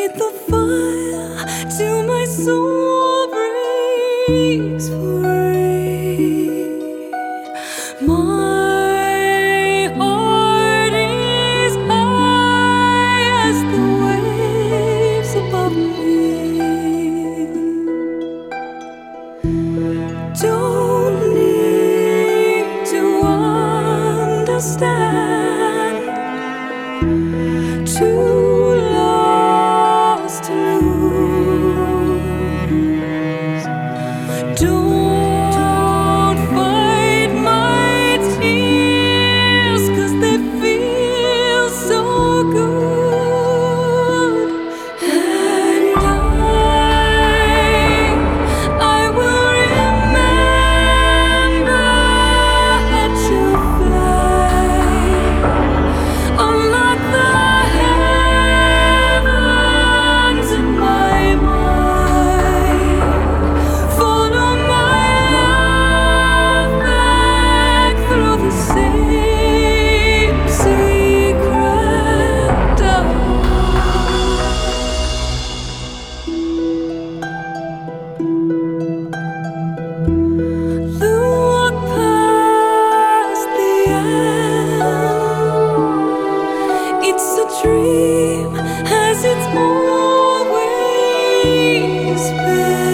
Light the fire till my soul breaks free. My heart is high as the waves above me. Don't need to understand. Too lost to lose. Don't fight my tears, 'cause they feel so good. And I will remember to fly. Unlock the heavens in my mind. Follow my love back through the same secret door. Look past the end. It's a dream, as it's always been.